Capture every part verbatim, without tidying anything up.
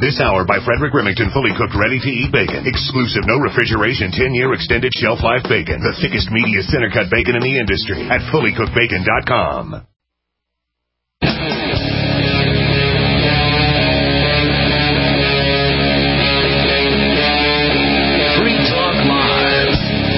This hour by Frederick Remington, fully cooked, ready-to-eat bacon. Exclusive, no refrigeration, ten-year extended shelf life bacon. The thickest, meatiest, center-cut bacon in the industry at fully cooked bacon dot com. Free Talk Live.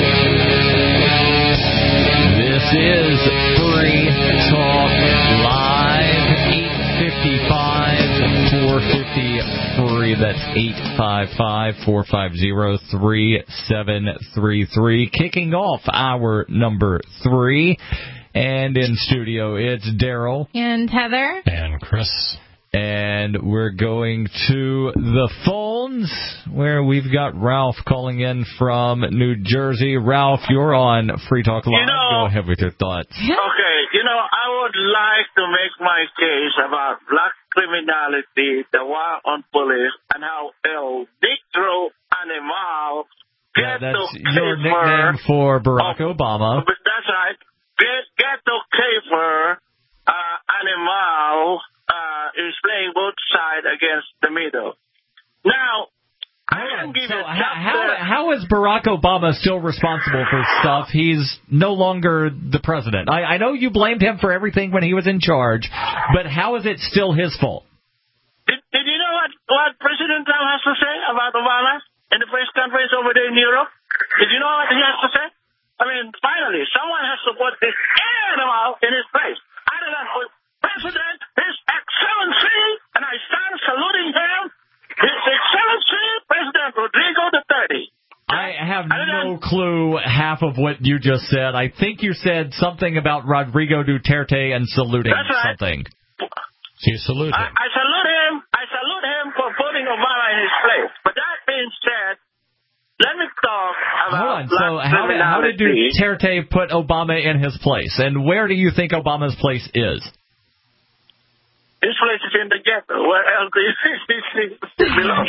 This is Free Talk Live. eight fifty-five, four fifty free. That's eight five five, four five zero, three seven three three. Kicking off hour number three. And in studio, it's Daryl. And Heather. And Chris. And we're going to the phones, where we've got Ralph calling in from New Jersey. Ralph, you're on Free Talk Live. You know, Go ahead with your thoughts. Okay, you know, I would like to make my case about black criminality, the war on police, and how El Dictro Animal Yeah, get that's to your caper, nickname for Barack oh, Obama. But that's right. Get, get to caper uh, Animal uh, is playing both sides against the middle. Now, I can give so it how, how, how is Barack Obama still responsible for stuff? He's no longer the president. I, I know you blamed him for everything when he was in charge, but how is it still his fault? Did, did you know what, what President Trump has to say about Obama in the press conference over there in Europe? Did you know what he has to say? I mean, finally, someone has to put this animal in his place. Other than put President, His Excellency, and I stand saluting him, His Excellency, President Rodrigo Duterte. I have no clue half of what you just said. I think you said something about Rodrigo Duterte and saluting That's right. something. So you salute him. I, I salute him. I salute him for putting Obama in his place. But that being said, let me talk about Hold on. black So how did, how did Duterte put Obama in his place? And where do you think Obama's place is? His place is in the ghetto. Where else do you think he belongs?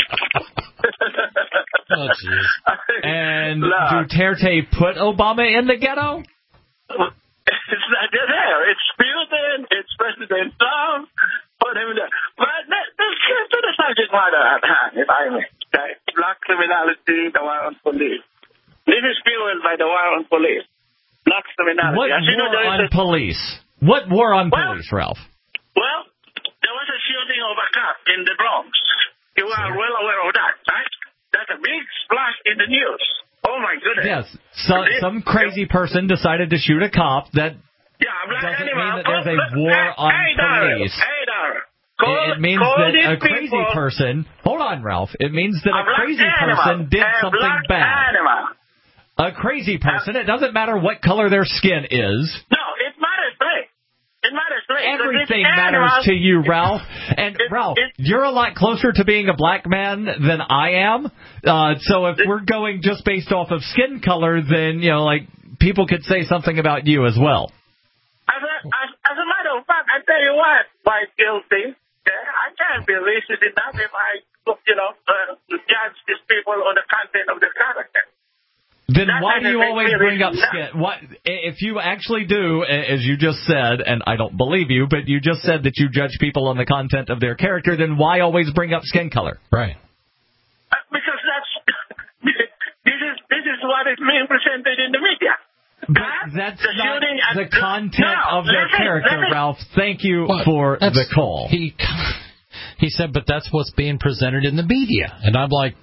Oh, jeez. And no. Duterte put Obama in the ghetto? It's not there. It's Putin. It's President Trump. Put him there. But let, let's get to the subject matter at hand, if I may. Okay? Black criminality, the war on police. This is fueled by the war on police. Black criminality. What As you know, war there is on a, police? What war on Well- police, Ralph? Well, there was a shooting of a cop in the Bronx. You are well aware of that, right? That's a big splash in the news. Oh, my goodness. Yes. So, some crazy person decided to shoot a cop. That Yeah, black doesn't animal. mean that there's a Oh, war hey, on hey, Darren. police. Hey, Darren. It, Call, it means call that these a crazy people person... Hold on, Ralph. It means that a a black crazy animal. person did a something black bad. Animal. A crazy person, it doesn't matter what color their skin is. No, it matters, right? It matters, right? Everything matters to you, Ralph. And, It- Ralph, it- you're a lot closer to being a black man than I am. Uh, so if we're going just based off of skin color, then, you know, like, people could say something about you as well. As a, as, as a matter of fact, I tell you what, by guilty, I can't be racist enough if I, you know, uh, judge these people on the content of their character. Then That why do you doesn't always make bring me up really skin? What if you actually do, as you just said, and I don't believe you, but you just said that you judge people on the content of their character, then why always bring up skin color? Right. Uh, because that's, this is, this is what is being presented in the media. But that's the not shooting at- the content no, of their listen, character, listen. Ralph. Thank you What? for That's- the call. He, he said, but that's what's being presented in the media. And I'm like,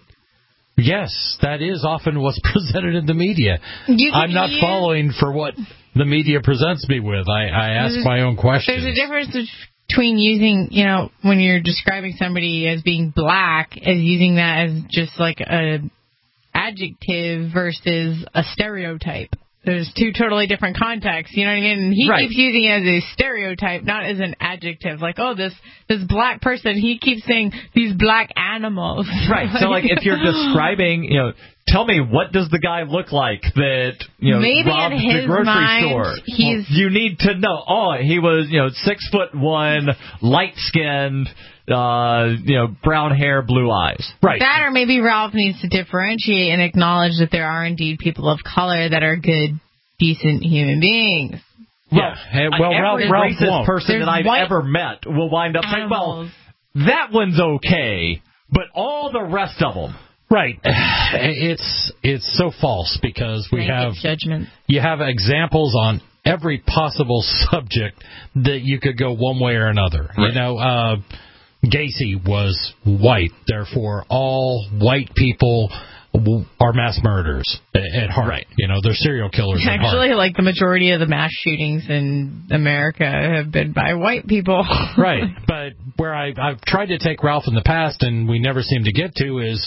yes, that is often what's presented in the media. You can I'm not use- following for what the media presents me with. I, I ask There's- my own questions. There's a difference between using, you know, when you're describing somebody as being black, as using that as just like a adjective versus a stereotype. There's two totally different contexts, you know what I mean? And he Right. keeps using it as a stereotype, not as an adjective. Like, oh, this this black person, he keeps saying these black animals. Right. So, like, if you're describing, you know, tell me, what does the guy look like that, you know, Maybe robbed in the his grocery mind, store? he's- You need to know. Oh, he was, you know, six foot one, light skinned, uh, you know, brown hair, blue eyes. Right. That, or maybe Ralph needs to differentiate and acknowledge that there are indeed people of color that are good, decent human beings. Well, Hey, well, every Ralph- Ralph racist won't. person There's that I've white ever met will wind up saying, well, animals. that one's okay, but all the rest of them. Right. It's it's so false because we Blanket have judgment. You have examples on every possible subject that you could go one way or another. Right. You know, uh, Gacy was white, therefore all white people are mass murderers at heart. Right. You know, they're serial killers at Actually, heart. like the majority of the mass shootings in America have been by white people. Right. But where I, I've tried to take Ralph in the past and we never seem to get to is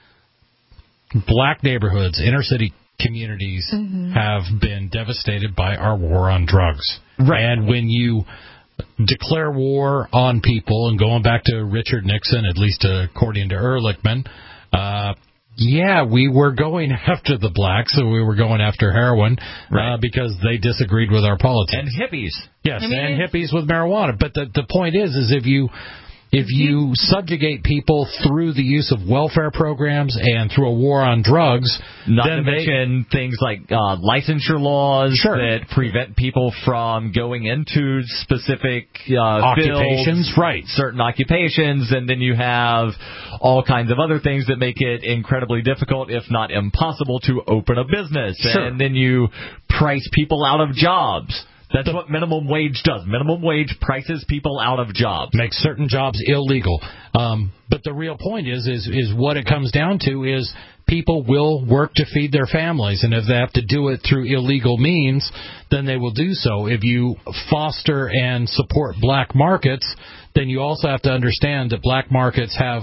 black neighborhoods, inner city communities mm-hmm. have been devastated by our war on drugs. Right. And when you declare war on people, and going back to Richard Nixon, at least according to Ehrlichman, uh, yeah, we were going after the blacks, so we were going after heroin right. uh, because they disagreed with our politics. And hippies. Yes, I mean, and hippies with marijuana. But the, the point is, is if you... If you subjugate people through the use of welfare programs and through a war on drugs, not then to they, mention things like uh, licensure laws sure. that prevent people from going into specific uh, occupations, fields, right? Certain occupations, and then you have all kinds of other things that make it incredibly difficult, if not impossible, to open a business. Sure. And then you price people out of jobs. That's the, what minimum wage does. Minimum wage prices people out of jobs. Makes certain jobs illegal. Um, but the real point is, is, is what it comes down to is people will work to feed their families, and if they have to do it through illegal means, then they will do so. If you foster and support black markets, then you also have to understand that black markets have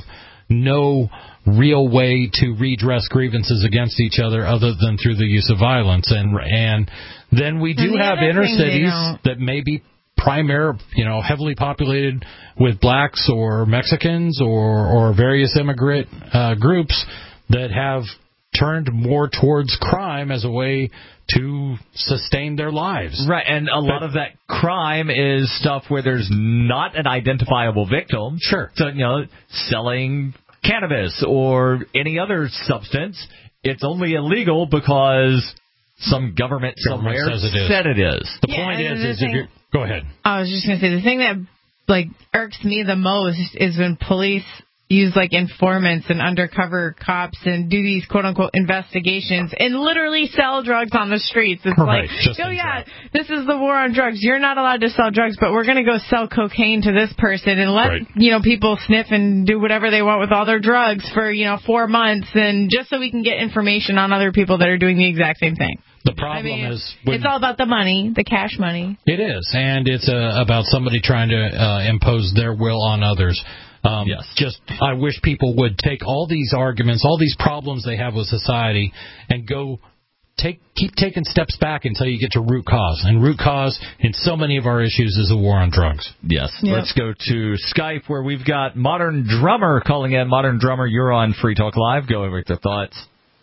no real way to redress grievances against each other other than through the use of violence. And and then we do the have inner cities that may be primary, you know, heavily populated with blacks or Mexicans or, or various immigrant uh, groups that have turned more towards crime as a way to sustain their lives. Right, and a lot of that crime is stuff where there's not an identifiable victim. Sure. So, you know, selling cannabis or any other substance, it's only illegal because some government, government somewhere says it is. said it is. The yeah, point is, is thing, if you're... Go ahead. I was just going to say, the thing that, like, irks me the most is when police use, like, informants and undercover cops and do these quote-unquote investigations and literally sell drugs on the streets. It's right, like, just oh, yeah, this is the war on drugs. You're not allowed to sell drugs, but we're going to go sell cocaine to this person and let, right. you know, people sniff and do whatever they want with all their drugs for, you know, four months and just so we can get information on other people that are doing the exact same thing. The problem I mean, is... When, it's all about the money, the cash money. It is, and it's uh, about somebody trying to uh, impose their will on others. Um, yes. Just, I wish people would take all these arguments, all these problems they have with society, and go take keep taking steps back until you get to root cause. And root cause in so many of our issues is a war on drugs. Yes. Yep. Let's go to Skype where we've got Modern Drummer calling in. Modern Drummer, you're on Free Talk Live. Go over with your thoughts.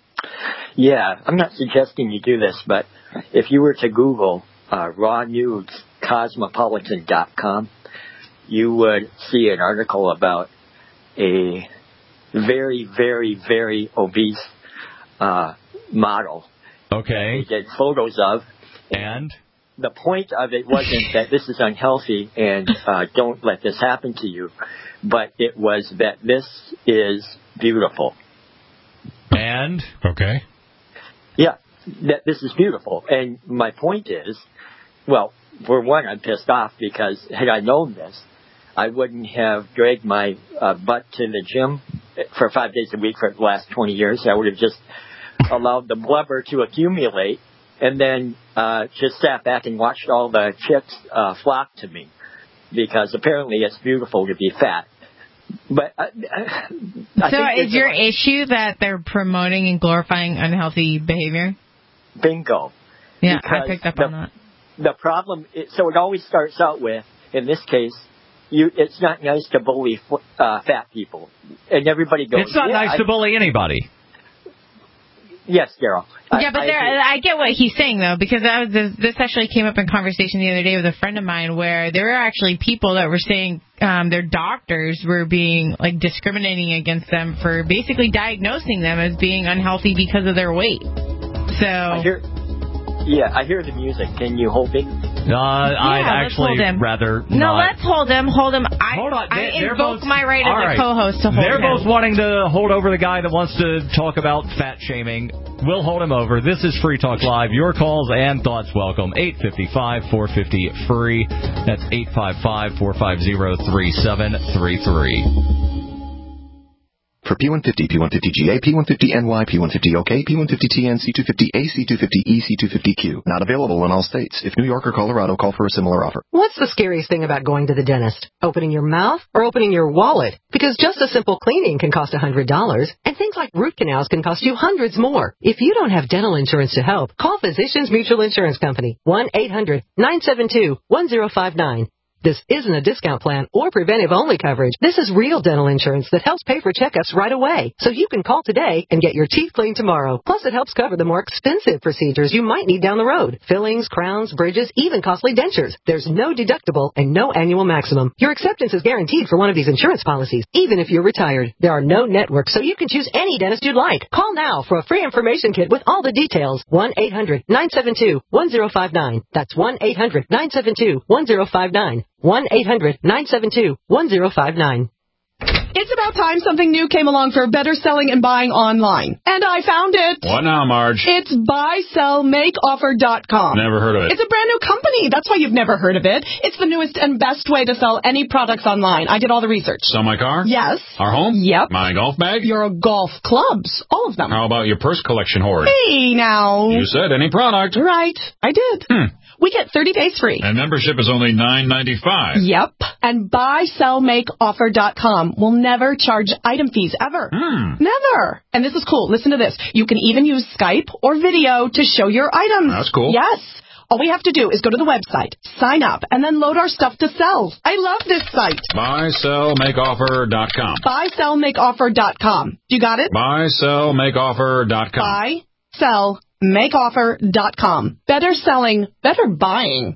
Yeah, I'm not suggesting you do this, but if you were to Google uh, raw news cosmopolitan dot com, you would see an article about a very, very, very obese uh, model. Okay. They did photos of. And? The point of it wasn't that this is unhealthy and uh, don't let this happen to you, but it was that this is beautiful. And? Okay. Yeah, that this is beautiful. And my point is, well, for one, I'm pissed off because had I known this, I wouldn't have dragged my uh, butt to the gym for five days a week for the last twenty years. I would have just allowed the blubber to accumulate and then uh, just sat back and watched all the chicks uh, flock to me because apparently it's beautiful to be fat. But uh, I So think is your a, issue that they're promoting and glorifying unhealthy behavior? Bingo. Yeah, Because I picked up the, on that. The problem, is, so it always starts out with, in this case, you. It's not nice to bully uh, fat people. And everybody goes, It's not yeah, nice I, to bully anybody. Yes, Daryl. Yeah, but I, there, I, I get what he's saying, though, because that was, this, this actually came up in conversation the other day with a friend of mine where there were actually people that were saying um, their doctors were being, like, discriminating against them for basically diagnosing them as being unhealthy because of their weight. So... I hear, yeah, I hear the music. Can you hold it? Uh, I'd let's actually hold him. rather No, not. let's hold him. Hold him. I, Hold on. They, I they're invoke both, my right as all a right. co-host to hold They're him. both wanting to hold over the guy that wants to talk about fat shaming. We'll hold him over. This is Free Talk Live. Your calls and thoughts welcome. eight five five, four five zero, free. That's eight five five, four five zero, three seven three three. For P one fifty, P one fifty G A, P one fifty N Y, P one fifty O K, P one fifty T N, C two fifty A, C two fifty E, C two fifty Q. Not available in all states. If New York or Colorado, call for a similar offer. What's the scariest thing about going to the dentist? Opening your mouth or opening your wallet? Because just a simple cleaning can cost one hundred dollars, and things like root canals can cost you hundreds more. If you don't have dental insurance to help, call Physicians Mutual Insurance Company, one eight hundred, nine seven two, one zero five nine. This isn't a discount plan or preventive-only coverage. This is real dental insurance that helps pay for checkups right away. So you can call today and get your teeth cleaned tomorrow. Plus, it helps cover the more expensive procedures you might need down the road. Fillings, crowns, bridges, even costly dentures. There's no deductible and no annual maximum. Your acceptance is guaranteed for one of these insurance policies, even if you're retired. There are no networks, so you can choose any dentist you'd like. Call now for a free information kit with all the details. one eight hundred, nine seven two, one zero five nine. That's one eight hundred, nine seven two, one zero five nine. one eight hundred, nine seven two, one zero five nine. It's about time something new came along for better selling and buying online. And I found it. What now, Marge? It's buy sell make offer dot com. Never heard of it. It's a brand new company. That's why you've never heard of it. It's the newest and best way to sell any products online. I did all the research. Sell my car? Yes. Our home? Yep. My golf bag? Your golf clubs. All of them. How about your purse collection hoard? Hey, now. You said any product. Right. I did. Hmm. We get thirty days free. And membership is only nine ninety-five. Yep. And buy sell make offer dot com will never charge item fees ever. Hmm. Never. And this is cool. Listen to this. You can even use Skype or video to show your items. That's cool. Yes. All we have to do is go to the website, sign up, and then load our stuff to sell. I love this site. buy sell make offer dot com. buy sell make offer dot com. You got it? buy sell make offer dot com. buy sell make offer dot com. Better selling, better buying.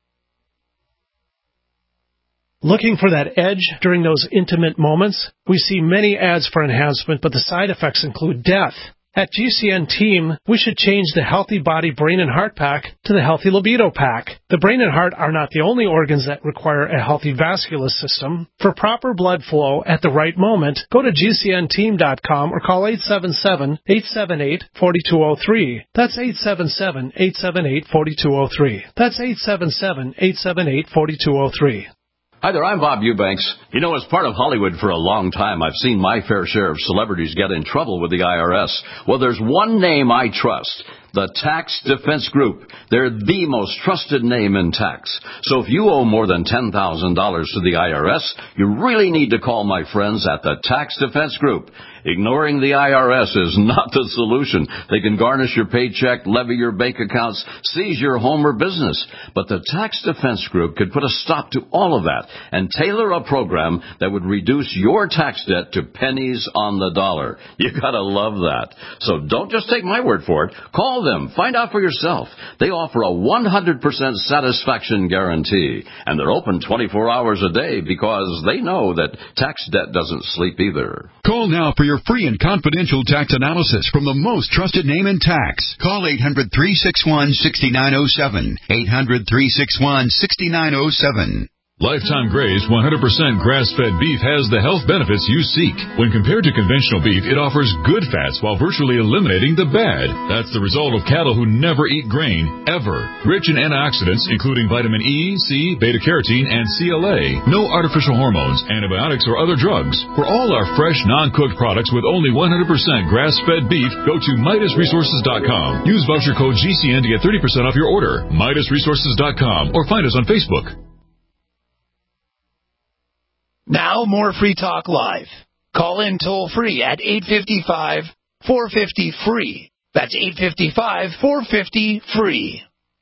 Looking for that edge during those intimate moments? We see many ads for enhancement, but the side effects include death. At G C N Team, we should change the Healthy Body Brain and Heart Pack to the Healthy Libido Pack. The brain and heart are not the only organs that require a healthy vascular system. For proper blood flow at the right moment, go to G C N team dot com or call eight seven seven, eight seven eight, four two zero three. That's eight seven seven, eight seven eight, four two zero three. That's eight seven seven, eight seven eight, four two zero three. Hi there, I'm Bob Eubanks. You know, as part of Hollywood for a long time, I've seen my fair share of celebrities get in trouble with the I R S. Well, there's one name I trust. The Tax Defense Group. They're the most trusted name in tax. So if you owe more than ten thousand dollars to the I R S, you really need to call my friends at the Tax Defense Group. Ignoring the I R S is not the solution. They can garnish your paycheck, levy your bank accounts, seize your home or business. But the Tax Defense Group could put a stop to all of that and tailor a program that would reduce your tax debt to pennies on the dollar. You gotta love that. So don't just take my word for it. Call them. Find out for yourself. They offer a one hundred percent satisfaction guarantee. And they're open twenty-four hours a day because they know that tax debt doesn't sleep either. Call now for your free and confidential tax analysis from the most trusted name in tax. Call eight hundred, three six one, six nine zero seven. eight hundred, three six one, six nine zero seven. Lifetime Grazed one hundred percent grass-fed beef has the health benefits you seek. When compared to conventional beef, it offers good fats while virtually eliminating the bad. That's the result of cattle who never eat grain, ever. Rich in antioxidants, including vitamin E, C, beta-carotene, and C L A. No artificial hormones, antibiotics, or other drugs. For all our fresh, non-cooked products with only one hundred percent grass-fed beef, go to Midas Resources dot com. Use voucher code G C N to get thirty percent off your order. Midas Resources dot com or find us on Facebook. Now, more Free Talk Live. Call in toll free at eight five five, four five zero, free. That's eight five five, four five zero, free.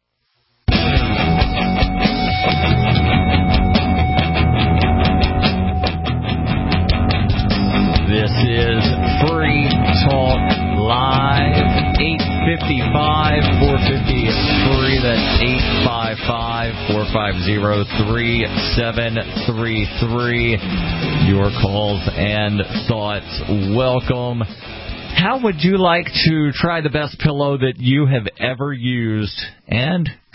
This is Free Talk Live. eight five five, four five zero, free. That's eight five five, four five zero, three seven three three. Your calls and thoughts welcome. How would you like to try the best pillow that you have ever used and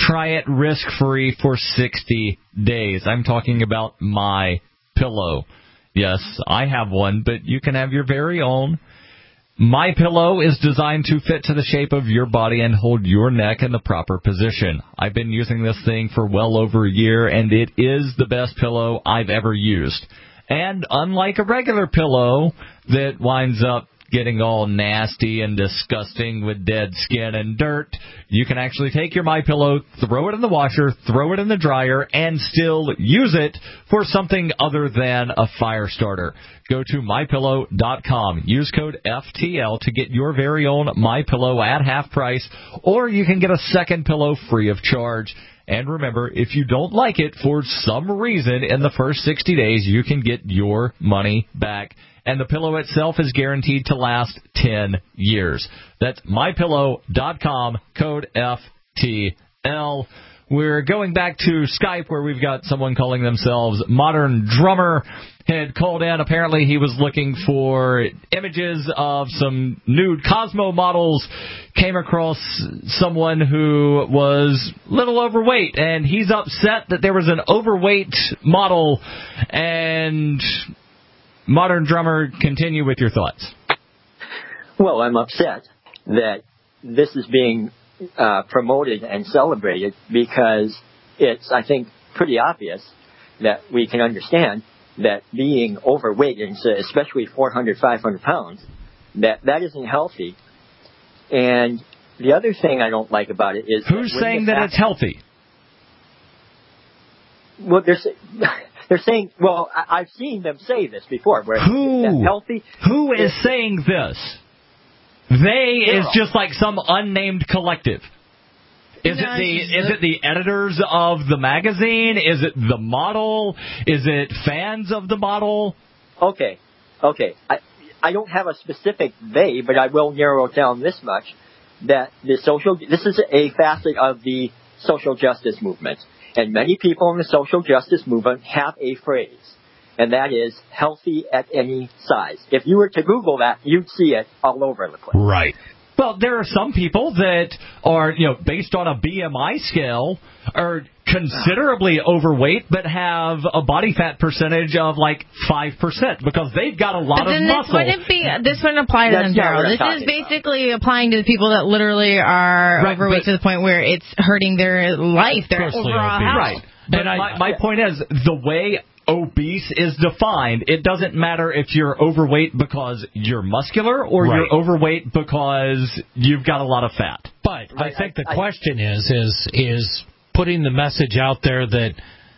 try it risk-free for sixty days. I'm talking about My Pillow. Yes, I have one, but you can have your very own. My Pillow is designed to fit to the shape of your body and hold your neck in the proper position. I've been using this thing for well over a year, and it is the best pillow I've ever used. And unlike a regular pillow that winds up getting all nasty and disgusting with dead skin and dirt, you can actually take your My Pillow, throw it in the washer, throw it in the dryer, and still use it for something other than a fire starter. Go to my pillow dot com. Use code F T L to get your very own My Pillow at half price, or you can get a second pillow free of charge. And remember, if you don't like it for some reason in the first sixty days, you can get your money back. And the pillow itself is guaranteed to last ten years. That's my pillow dot com, code F T L. We're going back to Skype, where we've got someone calling themselves Modern Drummer. Had called in. Apparently he was looking for images of some nude Cosmo models. Came across someone who was a little overweight, and he's upset that there was an overweight model. And Modern Drummer, continue with your thoughts. Well, I'm upset that this is being uh, promoted and celebrated because it's, I think, pretty obvious that we can understand that being overweight, and especially four hundred, five hundred pounds, that that isn't healthy. And the other thing I don't like about it is... Who's that saying that happens, it's healthy? Well, they're, they're saying... Well, I, I've seen them say this before. Where Who? Healthy, Who is saying this? They is just like some unnamed collective. Is no, it the is it the editors of the magazine? Is it the model? Is it fans of the model? Okay, okay. I I don't have a specific they, but I will narrow it down this much: that the social this is a facet of the social justice movement, and many people in the social justice movement have a phrase, and that is healthy at any size. If you were to Google that, you'd see it all over the place. Right. Well, there are some people that are, you know, based on a B M I scale, are considerably overweight, but have a body fat percentage of like five percent because they've got a lot but of then muscle. This wouldn't, be, this wouldn't apply to That's them, Daryl. This is basically about. applying to the people that literally are right, overweight to the point where it's hurting their life, their overall health. Right. But and I, my, my point is, the way obese is defined, it doesn't matter if you're overweight because you're muscular or right. you're overweight because you've got a lot of fat. But I, I think the I, question I, is is is putting the message out there that,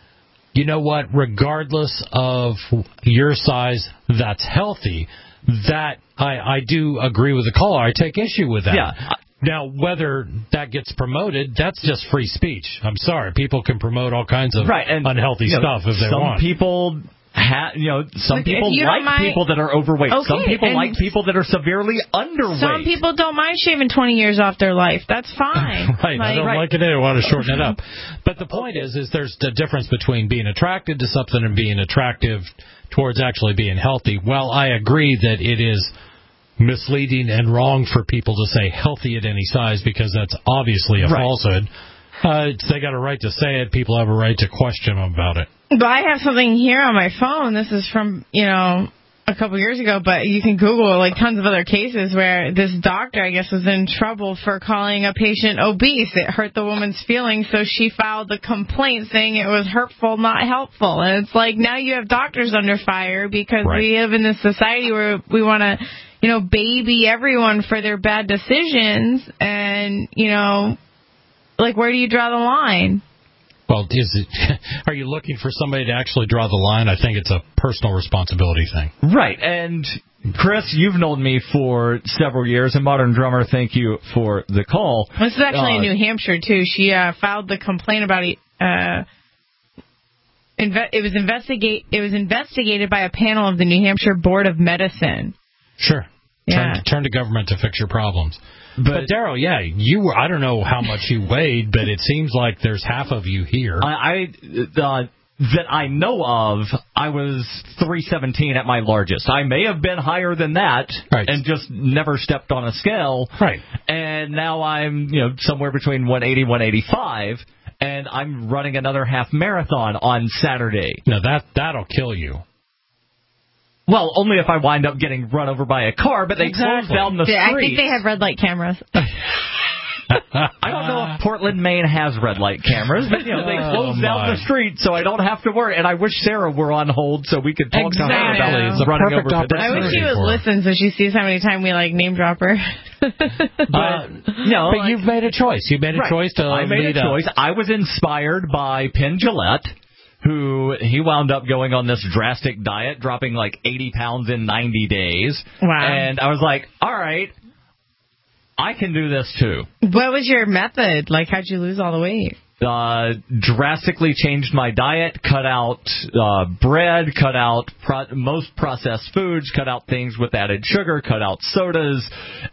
you know what, regardless of your size, that's healthy. That I, I do agree with the caller. I take issue with that. Yeah. Now, whether that gets promoted, that's just free speech. I'm sorry. People can promote all kinds of right, and, unhealthy you know, stuff if they some want. Some people, ha- you know, some Look, people like mind, people that are overweight. Okay, some people like people that are severely underweight. Some people don't mind shaving twenty years off their life. That's fine. right. Like, I don't right. like it. I want to shorten it up. But the point is, is there's a difference between being attracted to something and being attractive towards actually being healthy. Well, I agree that it is misleading and wrong for people to say healthy at any size because that's obviously a right. falsehood. Uh, they got a right to say it. People have a right to question them about it. But I have something here on my phone. This is from, you know, a couple years ago, but you can Google like tons of other cases where this doctor, I guess, was in trouble for calling a patient obese. It hurt the woman's feelings, so she filed a complaint saying it was hurtful, not helpful. And it's like now you have doctors under fire because right. we live in this society where we want to, you know, baby everyone for their bad decisions. And, you know, like, where do you draw the line? Well, is it, are you looking for somebody to actually draw the line? I think it's a personal responsibility thing. Right. And, Chris, you've known me for several years. And Modern Drummer, thank you for the call. This is actually uh, in New Hampshire, too. She uh, filed the complaint about it. Uh, inve- it was investigate. It was investigated by a panel of the New Hampshire Board of Medicine. Sure. Yeah. Turn, turn to government to fix your problems. But, but Daryl, yeah, you were, I don't know how much you weighed, but it seems like there's half of you here. I, I uh, that I know of, I was three seventeen at my largest. I may have been higher than that right. and just never stepped on a scale. Right. And now I'm, you know, somewhere between one eighty, one eighty-five. and I'm running another half marathon on Saturday. Now, that, that'll kill you. Well, only if I wind up getting run over by a car, but they exactly. close down the street. I think they have red light cameras. I don't know if Portland, Maine has red light cameras, but you know they close oh down the street, so I don't have to worry. And I wish Sarah were on hold so we could talk exactly. to her about the running over pedestrians. I wish she would listen so she sees how many times we like name drop her. but no, but like, you've made a choice. You made a right. choice to I made lead a choice. Up. I was inspired by Penn Jillette, who he wound up going on this drastic diet, dropping like eighty pounds in ninety days. Wow. And I was like, all right, I can do this too. What was your method? Like, how'd you lose all the weight? Uh, drastically changed my diet, cut out uh, bread, cut out pro- most processed foods, cut out things with added sugar, cut out sodas,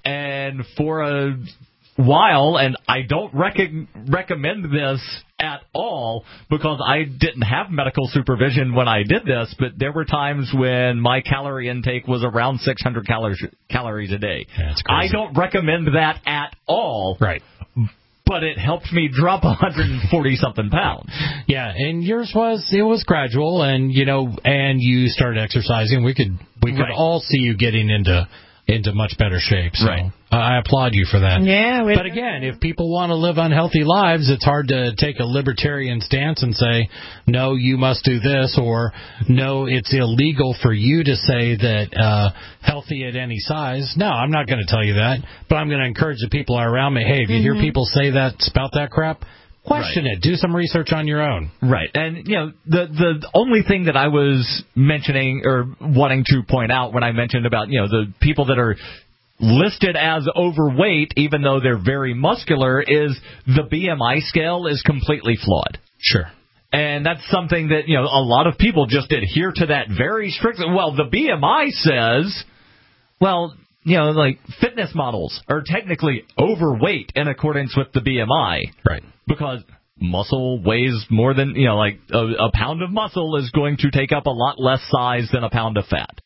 and for a while, and I don't rec- recommend this at all because I didn't have medical supervision when I did this, but there were times when my calorie intake was around six hundred calories calories a day. That's crazy. I don't recommend that at all. Right. But it helped me drop one hundred forty something pounds. Yeah, and yours was it was gradual, and you know, and you started exercising. We could we could right. all see you getting into into much better shape. So right. uh, I applaud you for that. Yeah. But again, if people want to live unhealthy lives, it's hard to take a libertarian stance and say, no, you must do this, or no, it's illegal for you to say that uh, healthy at any size. No, I'm not going to tell you that, but I'm going to encourage the people around me, hey, if you mm-hmm. hear people say that, spout that crap, question right. it. Do some research on your own. Right. And, you know, the the only thing that I was mentioning or wanting to point out when I mentioned about, you know, the people that are listed as overweight, even though they're very muscular, is the B M I scale is completely flawed. Sure. And that's something that, you know, a lot of people just adhere to that very strictly. Well, the B M I says, well, you know, like fitness models are technically overweight in accordance with the B M I. Right. Because muscle weighs more than, you know, like a, a pound of muscle is going to take up a lot less size than a pound of fat.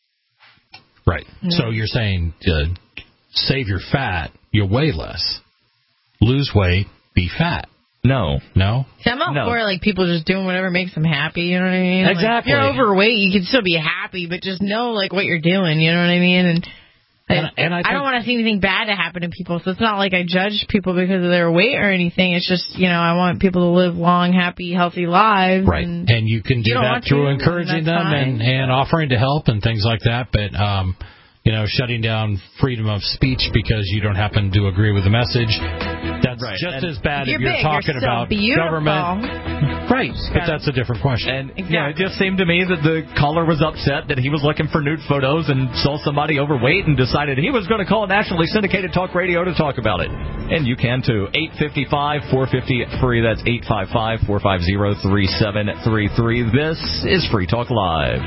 Right. Mm-hmm. So you're saying uh, save your fat, you'll weigh less. Lose weight, be fat. No. No? See, I'm all no. for like people just doing whatever makes them happy, you know what I mean? Exactly. Like, if you're overweight, you can still be happy, but just know like what you're doing, you know what I mean? And And, and I, I don't want to see anything bad to happen to people, so it's not like I judge people because of their weight or anything. It's just, you know, I want people to live long, happy, healthy lives. Right. And, and you can do you that through to, encouraging them and, and offering to help and things like that. But, um, you know, shutting down freedom of speech because you don't happen to agree with the message, that's right. just and as bad you're if you're big, talking you're about beautiful. government. Right, but that's a different question. And exactly. yeah, it just seemed to me that the caller was upset that he was looking for nude photos and saw somebody overweight and decided he was going to call nationally syndicated talk radio to talk about it. And you can too. eight five five, four five zero, free. That's eight five five, four five zero, three seven three three. This is Free Talk Live.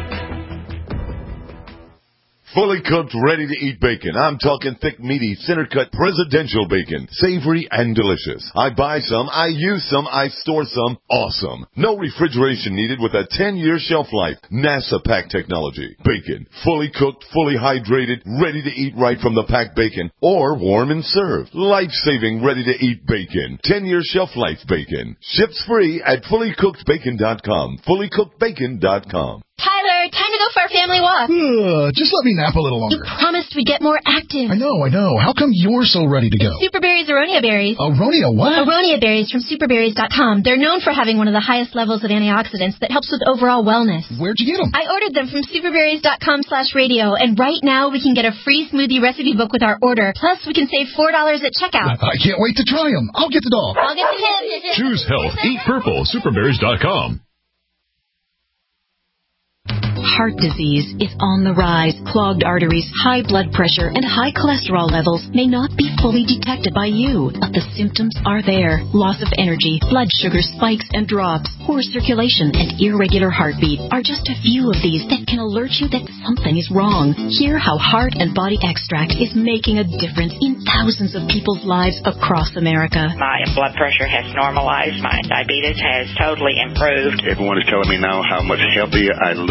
Fully cooked, ready-to-eat bacon. I'm talking thick, meaty, center-cut presidential bacon. Savory and delicious. I buy some, I use some, I store some. Awesome. No refrigeration needed with a ten-year shelf life. NASA pack technology. Bacon. Fully cooked, fully hydrated, ready to eat right from the packed bacon. Or warm and served. Life-saving, ready-to-eat bacon. ten-year shelf life bacon. Ships free at fully cooked bacon dot com. fully cooked bacon dot com. Tyler, time to go for our family walk. Uh, just let me nap a little longer. You promised we'd get more active. I know, I know. How come you're so ready to go? Superberries Aronia berries. Aronia what? Aronia berries from superberries dot com. They're known for having one of the highest levels of antioxidants that helps with overall wellness. Where'd you get them? I ordered them from superberries dot com slash radio, and right now we can get a free smoothie recipe book with our order. Plus, we can save four dollars at checkout. I can't wait to try them. I'll get the dog. I'll get the kids. Choose health. Eat purple. superberries dot com. Heart disease is on the rise. Clogged arteries, high blood pressure, and high cholesterol levels may not be fully detected by you, but the symptoms are there. Loss of energy, blood sugar spikes and drops, poor circulation, and irregular heartbeat are just a few of these that can alert you that something is wrong. Hear how Heart and Body Extract is making a difference in thousands of people's lives across America. My blood pressure has normalized. My diabetes has totally improved. Everyone is telling me now how much healthier I look, and I'm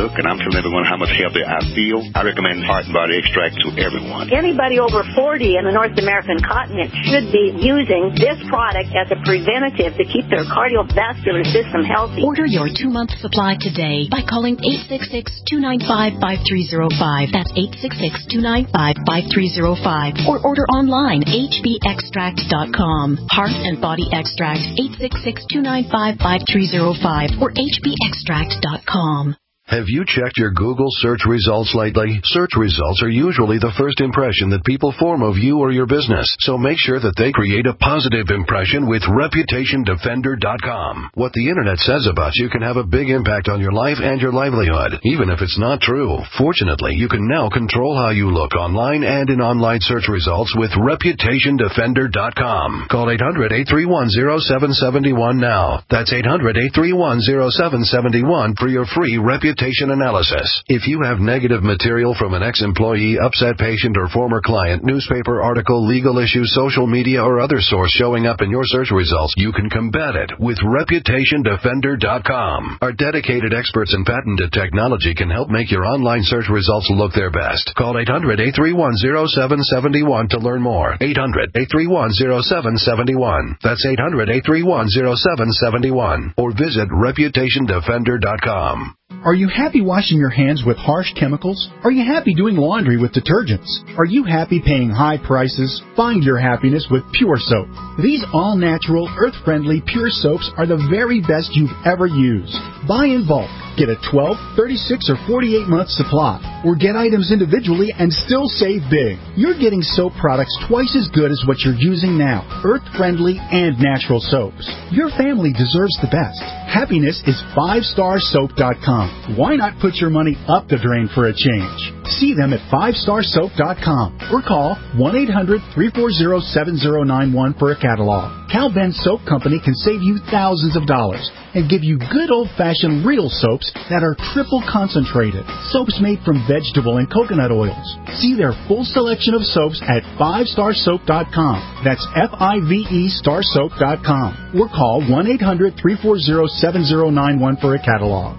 telling everyone how much healthier I feel, I recommend Heart and Body Extract to everyone. Anybody over forty in the North American continent should be using this product as a preventative to keep their cardiovascular system healthy. Order your two-month supply today by calling eight six six, two nine five, five three zero five. That's eight six six, two nine five, five three zero five. Or order online, h b extract dot com. Heart and Body Extract, eight six six, two nine five, five three zero five or h b extract dot com. Have you checked your Google search results lately? Search results are usually the first impression that people form of you or your business, so make sure that they create a positive impression with reputation defender dot com. What the Internet says about you can have a big impact on your life and your livelihood, even if it's not true. Fortunately, you can now control how you look online and in online search results with reputation defender dot com. Call eight hundred, eight three one, zero seven seven one now. That's eight hundred, eight three one, zero seven seven one for your free reputation analysis. If you have negative material from an ex-employee, upset patient, or former client, newspaper article, legal issue, social media, or other source showing up in your search results, you can combat it with reputation defender dot com. Our dedicated experts in patented technology can help make your online search results look their best. Call eight hundred, eight three one, zero seven seven one to learn more. eight hundred, eight three one, zero seven seven one. That's eight hundred, eight three one, zero seven seven one. Or visit reputation defender dot com. Are you happy washing your hands with harsh chemicals? Are you happy doing laundry with detergents? Are you happy paying high prices? Find your happiness with Pure Soap. These all-natural, earth-friendly Pure Soaps are the very best you've ever used. Buy in bulk. Get a twelve, thirty-six, or forty-eight month supply. Or get items individually and still save big. You're getting soap products twice as good as what you're using now. Earth-friendly and natural soaps. Your family deserves the best. Happiness is five star soap dot com. Why not put your money up the drain for a change? See them at five star soap dot com or call one eight hundred, three four zero, seven zero nine one for a catalog. Cal Ben Soap Company can save you thousands of dollars and give you good old-fashioned real soaps that are triple concentrated. Soaps made from vegetable and coconut oils. See their full selection of soaps at five star soap dot com. That's F I V E star soap dot com. Or call one eight hundred, three four zero, seven zero nine one for a catalog.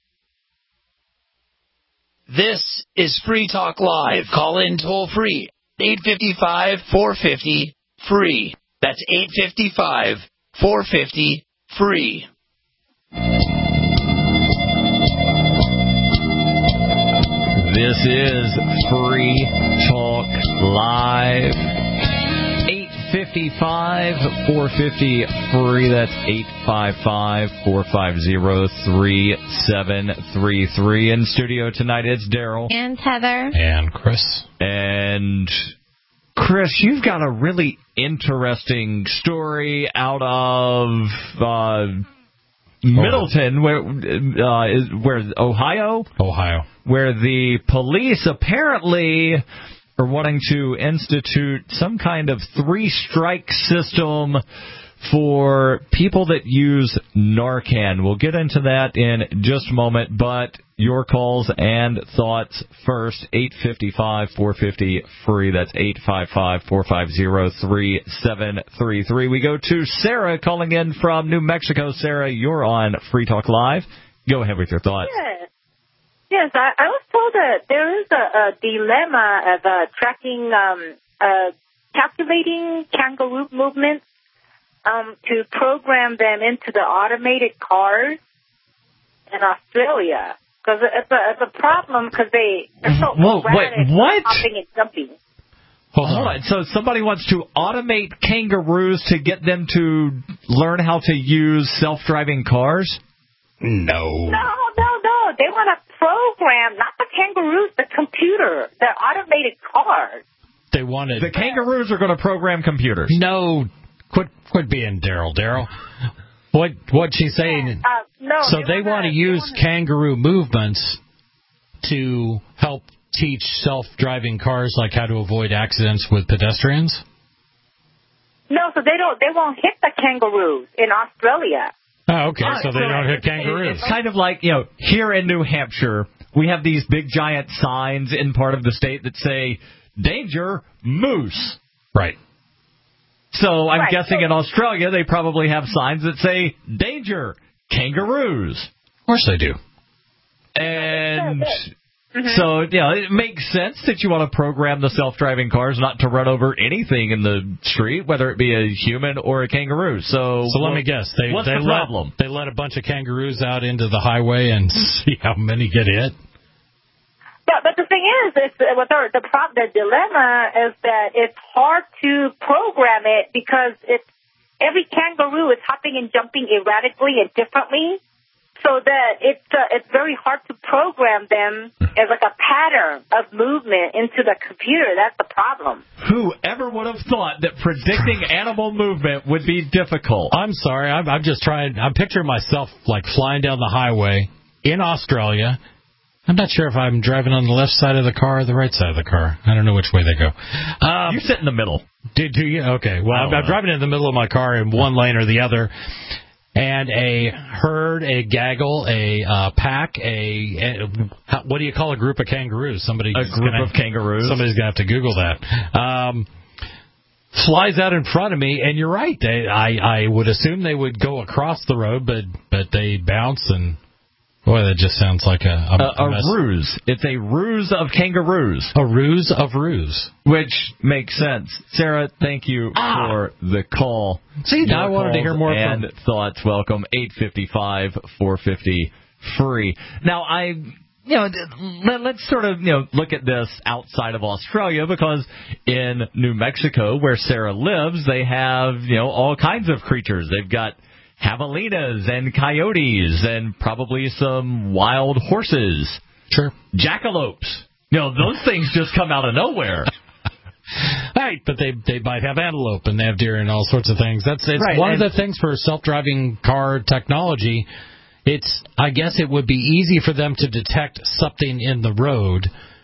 This is Free Talk Live. Call in toll free. eight five five, four five zero, free. That's eight five five, four five zero, free. This is Free Talk Live. eight five five, four five zero, free. That's eight five five, four five zero, three seven three three. In studio tonight, it's Daryl. And Heather. And Chris. And Chris, you've got a really interesting story out of uh, Middleton, where uh, is where Ohio, Ohio, where the police apparently are wanting to institute some kind of three-strike system for people that use Narcan. We'll get into that in just a moment, but your calls and thoughts first. eight five five, four five zero, free. That's eight five five, four five zero, three seven three three. We go to Sarah calling in from New Mexico. Sarah, you're on Free Talk Live. Go ahead with your thoughts. Yes, yes I, I was told that there is a, a dilemma of uh, tracking, um, uh, calculating kangaroo movements um, to program them into the automated cars in Australia. Because it's a, it's a problem because they, they're so Whoa, wait, what? hopping and jumping. Hold on. So somebody wants to automate kangaroos to get them to learn how to use self-driving cars? No. No, no, no. They want to program, not the kangaroos, the computer, the automated cars. They wanted... The kangaroos are going to program computers. No. Quit, quit being Daryl. Daryl. What what she's saying? Uh, no, so they, they want to use wanna... kangaroo movements to help teach self-driving cars like how to avoid accidents with pedestrians. No, so they don't. They won't hit the kangaroos in Australia. Oh, okay. So they don't hit kangaroos. It's kind of like, you know, here in New Hampshire, we have these big giant signs in part of the state that say "Danger, Moose." Right. So I'm right. guessing in Australia they probably have signs that say, "Danger, kangaroos." Of course they do. And Mm-hmm. so, yeah, it makes sense that you want to program the self-driving cars not to run over anything in the street, whether it be a human or a kangaroo. So, so let well, me guess. They, what's they the let, problem? They let a bunch of kangaroos out into the highway and see how many get hit? But, but the thing is, it's, what the, the, problem, the dilemma is that it's hard to program it because it's, every kangaroo is hopping and jumping erratically and differently. So that it's uh, it's very hard to program them as like a pattern of movement into the computer. That's the problem. Whoever would have thought that predicting animal movement would be difficult? I'm sorry. I'm, I'm just trying. I'm picturing myself like flying down the highway in Australia. I'm not sure if I'm driving on the left side of the car or the right side of the car. I don't know which way they go. Um, you sit in the middle. Do, do you? Okay. Well, I'm, I'm driving in the middle of my car in one lane or the other. And a herd, a gaggle, a uh, pack, a, a what do you call a group of kangaroos? Somebody a group gonna, of kangaroos. Somebody's gonna have to Google that. Um, flies out in front of me, and you're right. They, I, I would assume they would go across the road, but but they bounce, and boy, that just sounds like a a, a, a, a ruse. It's a ruse of kangaroos. A ruse of ruse, which makes sense. Sarah, thank you ah. for the call. See, now I wanted to hear more and from thoughts. Welcome eight five five, four five zero, free. Now I. You know, let, let's sort of, you know, look at this outside of Australia, because in New Mexico, where Sarah lives, they have, you know, all kinds of creatures. They've got javelinas and coyotes and probably some wild horses. Sure. Jackalopes. You know, those things just come out of nowhere. Right, but they they might have antelope and they have deer and all sorts of things. That's it's right, one of the things for self-driving car technology. It's I guess it would be easy for them to detect something in the road,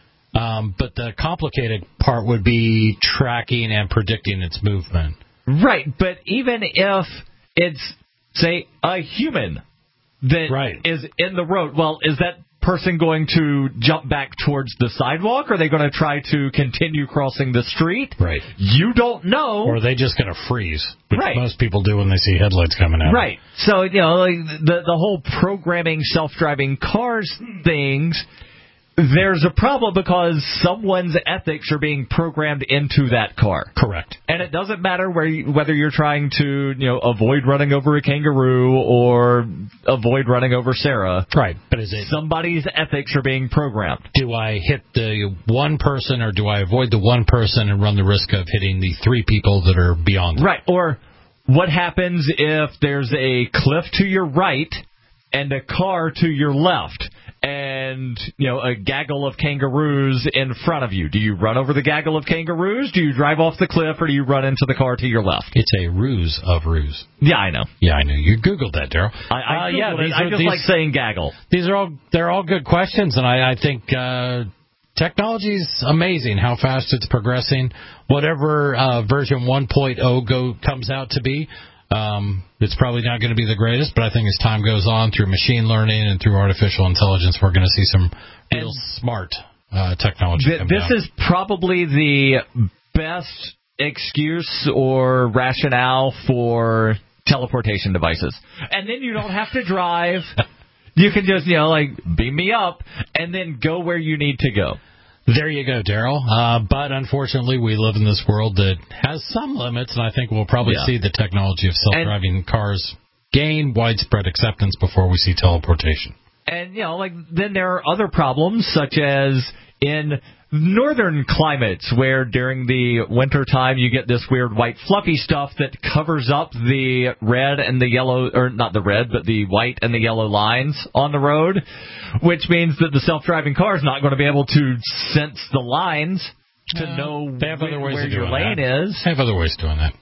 um, but the complicated part would be tracking and predicting its movement. Right, but even if it's, say, a human that right. is in the road, well, is that person going to jump back towards the sidewalk? Or are they going to try to continue crossing the street? Right. You don't know. Or are they just going to freeze, which right. most people do when they see headlights coming out. Right. So, you know, like the, the whole programming self-driving cars things, there's a problem because someone's ethics are being programmed into that car. Correct. And it doesn't matter where you, whether you're trying to, you know, avoid running over a kangaroo or avoid running over Sarah. Right. But is it somebody's ethics are being programmed? Do I hit the one person or do I avoid the one person and run the risk of hitting the three people that are beyond? Right. Or what happens if there's a cliff to your right and a car to your left? And, you know, a gaggle of kangaroos in front of you. Do you run over the gaggle of kangaroos? Do you drive off the cliff, or do you run into the car to your left? It's a ruse of ruse. Yeah, I know. Yeah, I know. You Googled that, Daryl. I, I, uh, yeah, it. I just these, like saying gaggle. These are all they're all good questions, and I, I think uh, technology's amazing how fast it's progressing. Whatever uh, version one point oh go comes out to be. Um, it's probably not going to be the greatest, but I think as time goes on through machine learning and through artificial intelligence, we're going to see some real and smart uh, technology th- come This down. is probably the best excuse or rationale for teleportation devices. And then you don't have to drive. You can just, you know, like, beam me up and then go where you need to go. There you go, Daryl. Uh, but unfortunately, we live in this world that has some limits, and I think we'll probably yeah. see the technology of self-driving and, cars gain widespread acceptance before we see teleportation. And, you know, like, then there are other problems, such as in northern climates, where during the winter time you get this weird white fluffy stuff that covers up the red and the yellow, or not the red, but the white and the yellow lines on the road, which means that the self-driving car is not going to be able to sense the lines to uh, know they have other ways where of your lane that. is. They have other ways of doing that.